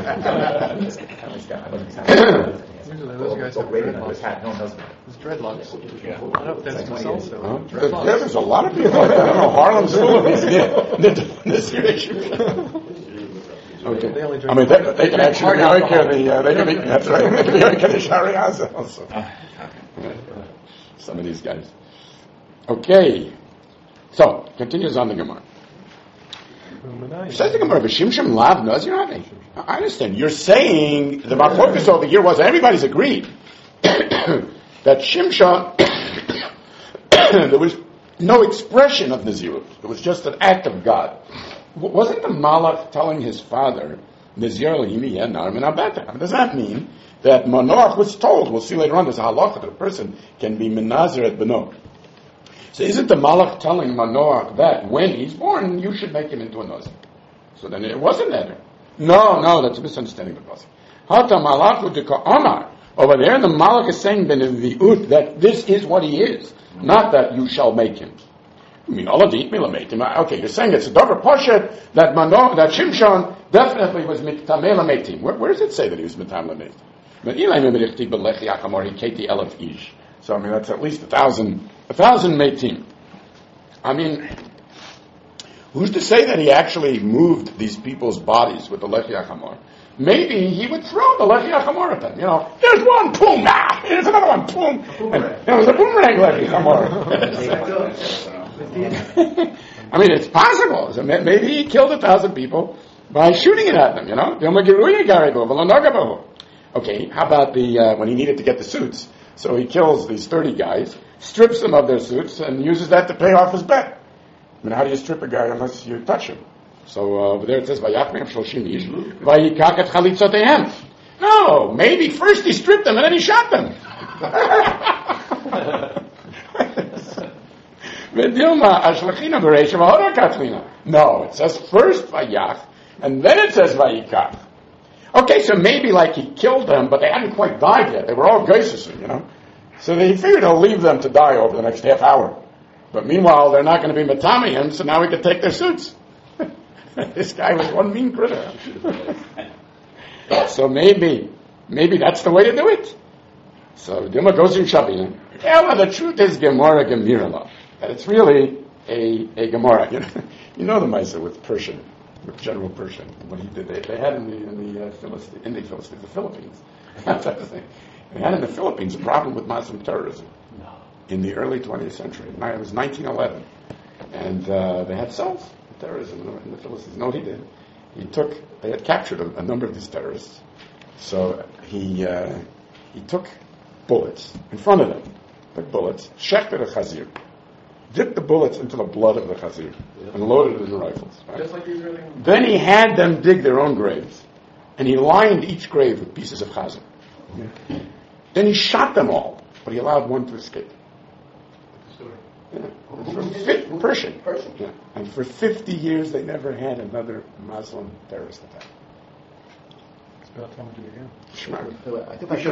Usually those guys have dreadlocks. No one knows about it. It's dreadlocks. Yeah. I don't know if that's myself. Huh? There- There's a lot of people like that. I don't know. Harlem's full of these. This issue. Okay. They only drink I mean, they, hard- they can drink actually hard be oiker the. Uh, they can be. That's right. They can be oiker the Shariaz also. Some of these guys. Okay. So continues on the Gemara. Says the Gemara, "V'shimshim lav nazir." I understand. You're saying the focus over here was everybody's agreed that Shimshon there was no expression of Nazirut. It was just an act of God. W- wasn't the Malach telling his father, Nazir l'himi yen narmin abeta? Does that mean that Manoach was told, we'll see later on, there's a halacha that a person can be menazir at Beno. So isn't the Malach telling Manoach that when he's born, you should make him into a Nazir? So then it wasn't that. No, no, that's a misunderstanding of the Pasuk. Hata Malach udika Amar. Over there, the Malach is saying benediut that this is what he is, not that you shall make him. I mean, Allah did make him. Okay, you're saying it's a davar poshet that Mano, that Shimshon definitely was mitameh lametim. Where, where does it say that he was mitameh lametim? So I mean, that's at least a thousand, a thousand metim. I mean, who's to say that he actually moved these people's bodies with the lechi achamor? Maybe he would throw the lechi achamor at them. You know, there's one, boom, ah, here's another one, boom. And it was a boomerang lechi achamor. I mean, it's possible. So maybe he killed a thousand people by shooting it at them, you know. Okay, how about the uh, when he needed to get the suits? So he kills these thirty guys, strips them of their suits, and uses that to pay off his bet. I mean, how do you strip a guy unless you touch him? So uh, over there it says, "Vayachmem shloshim ish, vayikach et chalitzotehem." No, maybe first he stripped them and then he shot them. V'dilma ashlachina b'reisha v'hora katlina. No, it says first vayach, and then it says vayikach. Okay, so maybe like he killed them, but they hadn't quite died yet. They were all geisses, you know. So they figured he'll leave them to die over the next half hour. But meanwhile, they're not going to be matamiyim, so now we can take their suits. This guy was one mean critter. So maybe, maybe that's the way to do it. So Dilma goes in Shabbat. Yeah, the truth is Gemara Gemirala. That it's really a, a Gemara. You know, you know the Maisa with Persian, with General Persian, what he did. They, they had in the, in the, uh, Philistine, in the Philistines, the Philippines. They had in the Philippines a problem with Muslim terrorism. In the early twentieth century. It was nineteen eleven. And uh, they had cells of terrorism in the Philippines. No, he did. He took, they had captured a, a number of these terrorists. So he uh, he took bullets in front of them. Took bullets, shechted a chazir, dipped the bullets into the blood of the chazir, and loaded it in the rifles. Right? Just like the Israeli. Then he had them dig their own graves. And he lined each grave with pieces of chazir. Yeah. Then he shot them all, but he allowed one to escape. Yeah. For fi- Persian. Persian. Yeah. And for fifty years, they never had another Muslim terrorist attack. It's about time to do it again. I think by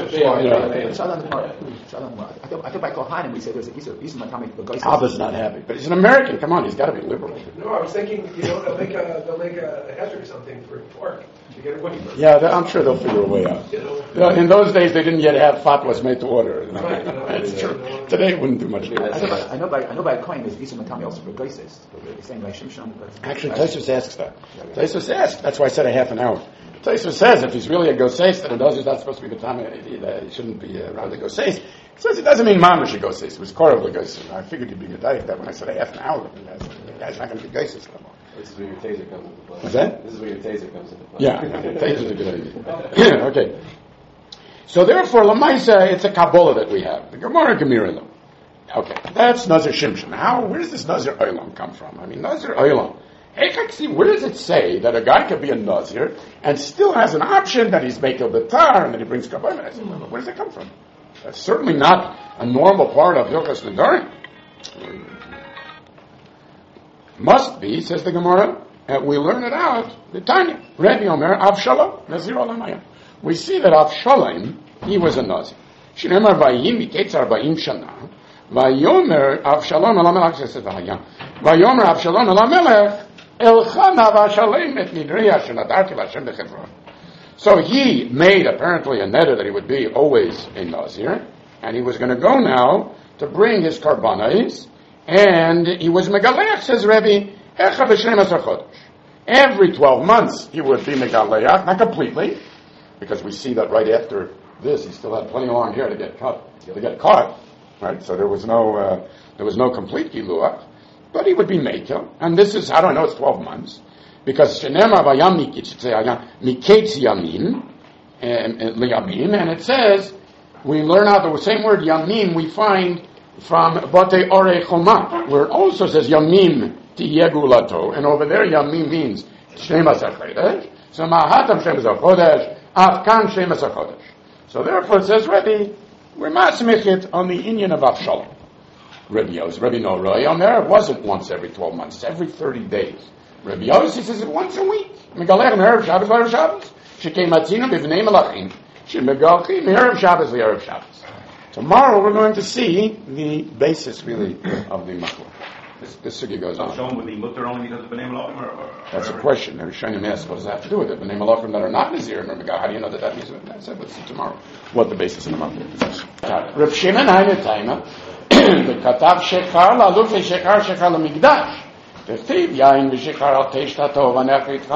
I think by Kohanim we say there's a Isur Isur Matami Begoisis. Abba's not happy, but he's an American. Come on, he's got to be liberal. No, I was thinking, you know, they'll make a they'll make a hazard or something for pork to get away from. Yeah, I'm sure they'll figure a way out. You know, You know, in those days, they didn't yet have fatwas made to order. You know? Right, you know, That's yeah, true. you know. Today, it wouldn't do much. I know by I know by I know by Kohen there's Isur Matami also Begoisis. They're saying by Shimshon. Actually, Taisus asks that. Taisus asks. That's why I said a half an hour. Taisus says if he's really a goseis, then it does. He's not supposed to be the time. He shouldn't be around the goseis. He says it doesn't mean mamish a goseis. It was korov goseis. I figured he'd be good that when I said a half an hour. The guy's not going to be goseis no more. This is where your taser comes into play. What's that? This is where your taser comes into play. Yeah, taser's a good idea. Okay. So therefore, Lamaisa, it's a Kabbalah that we have. The Gemara Gemirah. Okay, that's Nazir Shimshon. How? Where does this Nazir Olam come from? I mean, Nazir Olam. Hey, where does it say that a guy could be a Nazir and still has an option that he's Mekel B'tar and that he brings Kabbalah? I said, where does that come from? That's certainly not a normal part of Hilchos Nedarim. Must be, says the Gemara, and we learn it out, the Tanya. Rebbe Omer, Avshalom, Nazir Olamayim. We see that Avshalom, he was a Nazir. Shneimar Vayim, Miketz Arba'im Shana, Vayomer Avshalom Elamelech, says Vayam. Vayomer Avshalom Elamelech, Elchana Vashalem et Midriya Shenadarki Lashem Bechevron. So he made apparently a neder that he would be always a Nazir, and he was going to go now to bring his karbanos, and he was Megaleach, says Rebbe, Echa B'Shneim Asar Chodesh. Every twelve months he would be Megaleach, not completely, because we see that right after this he still had plenty of long hair to get cut, to get caught, right? So there was no uh, there was no complete Giluach. But he would be Mekel, and this is, how do I know it's twelve months? Because Shenema Vayam Miketz Yamin, Yamin, and it says, we learn out the same word Yamim we find from Bate Ore Choma, where it also says Yamim Tiyegulato, and over there Yamim means Shnei Asar Chodesh, so Mahatam Shnei Asar Chodesh, Afkan Shnei Asar Chodesh. So therefore it says, Rebbe, we're masmichit on the Inyan of Avshalom. Rebbe Yosef, Rebbe Noroi, on there it wasn't once every twelve months, it's every thirty days. Rebbe Yosef says it once a week. Megalech Erev Shabbos Erev Shabbos. Shekei Matzino B'vnei Melachim. Shemegalchi Erev Shabbos Erev Shabbos. Tomorrow we're going to see the basis really of the Machlok. This, this sugi goes on. Shown with the mutter only because of B'nai Malachim, or, or That's a question. Every Shani asks, what does that have to do with it? B'nai Malachim that are not Nazir and Rebbe, how do you know that that means? I said, let's see tomorrow what the basis of the Machlok is. Reb Shimon Hainetayma. וכתב שחר לעלות לשחר שחר למקדש תכתיב יין ושחר על תשתתו ונך איתך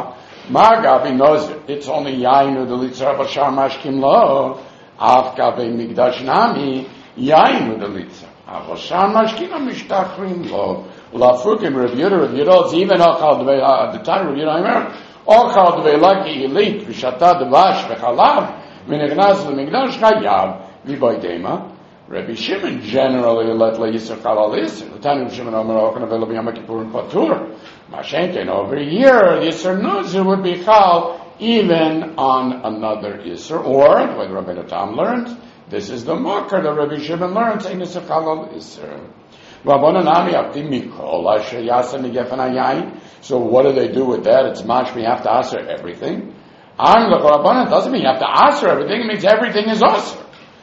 מה גבי נוזר it's only יין ודליצר בשער משקים לו אף גבי מקדש נמי יין ודליצר אבל שער משקים המשתחרים לו ולהפוקים רב יהודה רב יהודה זה even אוכל דבי הדתן רב יהודה אומר אוכל דבי לקי עילית ושתה דבש וחלב ונכנס למקדש חייב ויבוידמה Rabbi Shimon generally let Yisr Chalal Yisr. The time of Shimon Omer Ochen available Yom Kippur and Patur. Mashenken over here, Yisr Nuzir would be Chal even on another Yisr. Or, the way Rabbi Natam learned, this is the Mokar that Rabbi Shimon learned, saying Yisr Chalal Yisr. So what do they do with that? It's mashma, you have to answer everything. Doesn't mean you have to answer everything, it means everything is answer.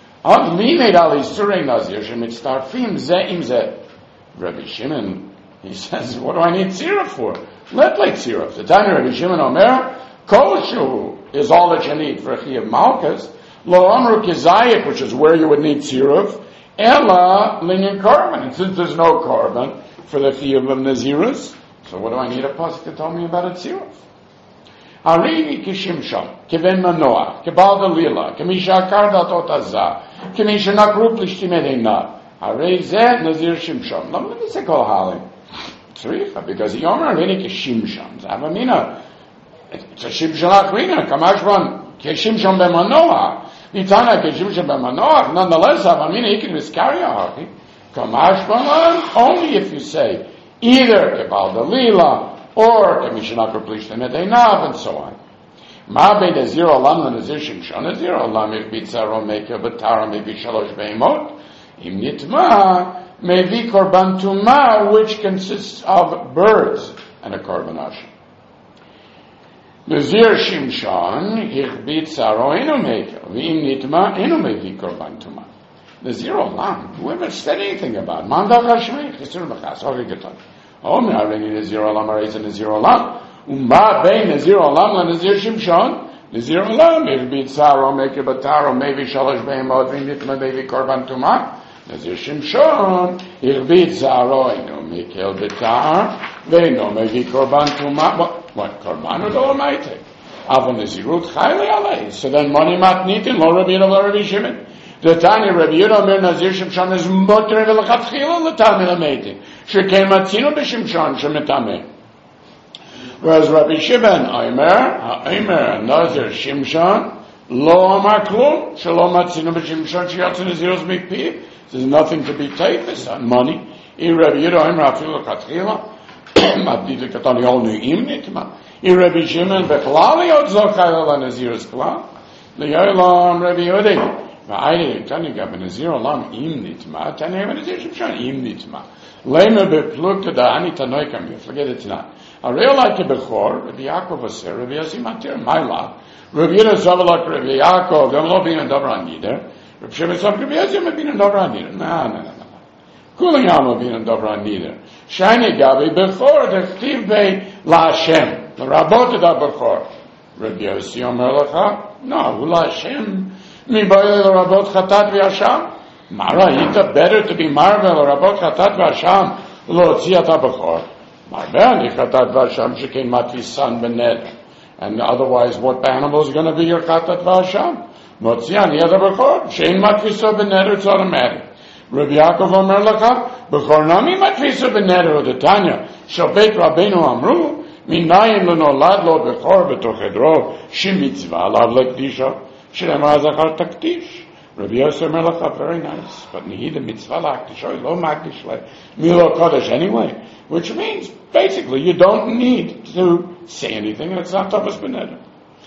Rabbi Shimon, he says, what do I need tziruf for? Let like tziruf. The Tanya Rabbi Shimon Omer, kol shu is all that you need for a chiyuv malchus. Lo amru kizayik, which is where you would need tziruf. Ella linyan korban. And since there's no korban for the chiyuv of nazirus, so what do I need a pasuk to tell me about a tziruf? Arini kishimshon, kiven manoah, kibal dalila, kimisha kardat otazah, kimisha nakrup lishtimedeinah. Arei zeh nazir shimshon. Now let me say kol halim. Tzricha, because the Yomer Arini kishimshon. Zavamina, it's a shimshon achrina, kamashvan, kishimshon b'manoah. Nitana kishimshon b'manoah. Nonetheless, Zavamina, he can miscarry a haki. Kamashvan, only if you say either kibal dalila, or Kamishana Kaplishna Medeinav, and so on. Ma be Nazir Olam Nazir Shimshon Nazir Olam if Bitzaro Meka Batara maybe Shalosh Beimot Im Nitma maybe Korban Tuma, which consists of birds and a Korban Asher. Nazir Shimshon Ich Bitzaro Eno Meka Im Nitma Eno maybe Korban Tuma. Nazir Olam, whoever said anything about Mandar Hashmei Chisur B'chas Origaton. Oh, me already Nazir Olam arayz Nazir Olam. Umma bein Nazir Olam la Nazir Shimshon. Nazir Olam if bitzaro meke bataro maybe shalosh beimot v'nitma maybe korban tuma. Nazir Shimshon if bitzaro eno mekel betar ve'eno maybe korban tuma. What? What korban do Almighty? Avon Nazirut chayli alei. So then money matnitin lo Rabbi Yehuda lo Rabbi Shimon. The Tanya Rabbi Yehuda Omer Nazir Shimshon is mutter v'lechatchila l'tamei l'meiti. Shekei matzino b'Shimshon shemetamei. Whereas Rabbi Shimon Omer, Omer Nazir Shimshon lo amar klum shelo matzino b'Shimshon sheyatzu naziros mikpiv. There's nothing to be taken. It's not money. I Rabbi Yehuda Omer afilu l'chatchila matnit l'katani olnu im nitma. I Rabbi Shimon bechlali od zochayla l'naziros klal. L'yolam Rabbi Yehuda. Va'ayde Tanya gab Nazir Olam im nitma. Tanya gab Nazir Shimshon im nitma. Lema beplukta da ani tanoikam. You forget it's not. A real like a bechor. Rabbi Yaakov aser. Rabbi Yossi matir. My lot. Rabbi Yehuda zavalak Rabbi Yaakov. Dem lo bin a dabran nieder. Rabbi Shimon sav Rabbi Yossi ma bin a dabran nieder. No, no, no, no. Kuling amo bin a dabran nieder. Shani gabi bechor. Dechtiv bei la Hashem. The rabot da bechor. Rabbi Yossi omer lecha. No, la Hashem. Mi boyle rabot chatat v'asham. Mara, ita better to be marvel rabot chatat v'asham lo tziat habachor. Marvel ni chatat v'asham shekein matvisan bened. And otherwise, what animal is going to be your chatat v'asham? Motzian yad habachor shein matvisa bened. It's automatic. Rabbi Yaakov omer lecha bechor nami matvisa bened o detanya shel beit Rabbeinu amru minayim lenolad lo bechor betoch edro shemitzvah alav lekdisha. Shirema Zachar Taktish. Rabbi Yosef Melech, very nice. But Nihida Mitzvah Laktish, Lo Magdish Le, Milo Kodesh anyway. Which means, basically, you don't need to say anything, and it's not Tapas Beneder.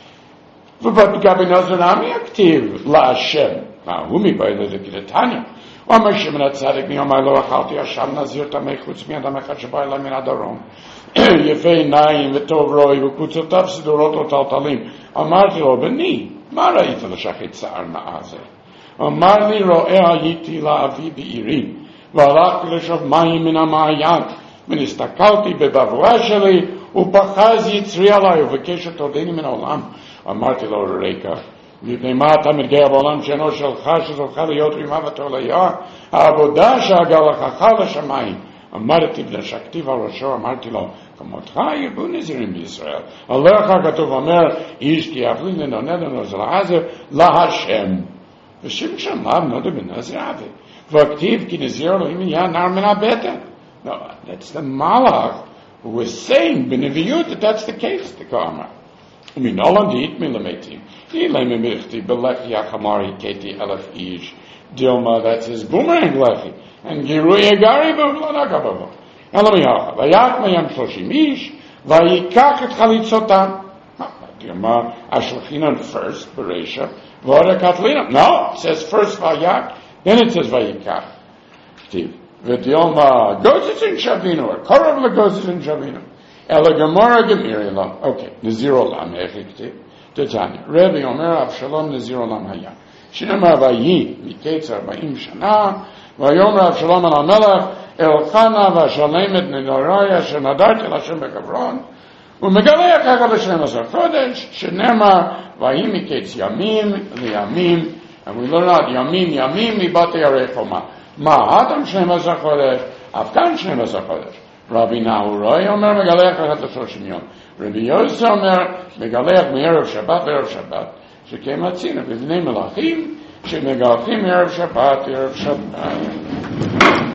But Gabi Nazranami Aktiv, La Hashem. Now, Humi Baila de Kidatanya. Or Meshim and Tzadik, Niyomai Lo Achalti Hashem Nazir Tamech, Chutz Mi Adam Echad Shabai Lamin Adarom. Yefei Naim, V'tov Roi, V'kutzotav Sidorot Otaltalim. Amarti Lo Beni. מה ראית לשחט צער מעזה? אמר לי רואה הייתי לאבי בעירי והלכתי לשאוב מים מן המעיין ונסתכלתי בבבואה שלי ופחז יצרי עליי ובקש תודני מן העולם. אמרתי לו ריקה מפני מה אתה מתגאה בעולם שאינו שלך שזוכה להיות רימה ותוליה העבודה שהגלחך לשמיים. אמרתי ונשקתי על ראשו אמרתי לו כמותך ירבו נזירים בישראל. עליך כתוב אומר איש כי יפלין לנונד ונוזל עזר להשם. ושמשם לאו נודו בנזיר עבי. וכתיב כי נזיר אלוהים יהיה נער מן הבטן. No, that's the Malach who was saying בנביאות that that's the case, the Kamar. ומנולן דית מלמדים. אילai ממיכתי בלכי החמרי כתי אלף איש. Dilma, that's his boomerang lechi. And Girui Agari Bavlanakabava. Elamiyacha. Vayak Mayam Shoshim Ish. Vayikach et Chalitzotam. Dilma, Ashlechinan first, Beresha. Vora Katlina. No, it says first Vayak, then it says Vayikach. Steve. V'dilma gozes in Shavino, or Korav legozes in Shavino. Ela Gemara Gemiri Lam. Okay, Nazir Olam, Echikti, Titania. Rebbe Omer Avshalom Nazir Olam Haya. Shinema Vayi, Miketz Arbaim Shana, Vayomer Avshalom al Melech, Elchana Vashalem et Nenoraya, Shenadart el Hashem Bekavron, Umegaleach Hagav Hashem Azar Chodesh, Shinema Vayi Miketz Yamim, Liyamim, and we learn out Yamim, Yamim, Libate Yarechoma. Ma Adam Shem Azar Chodesh, Afkan Shem Azar Chodesh. Rabbi Nahuroi Omer Megaleach Achat L'Shoshim Yom. Rabbi Yosef Omer Megaleach Me'erev Shabbat Erev Shabbat. Shekei Matzina B'vnei Melachim Shemegalchim Erev Shabbat Erev Shabbat.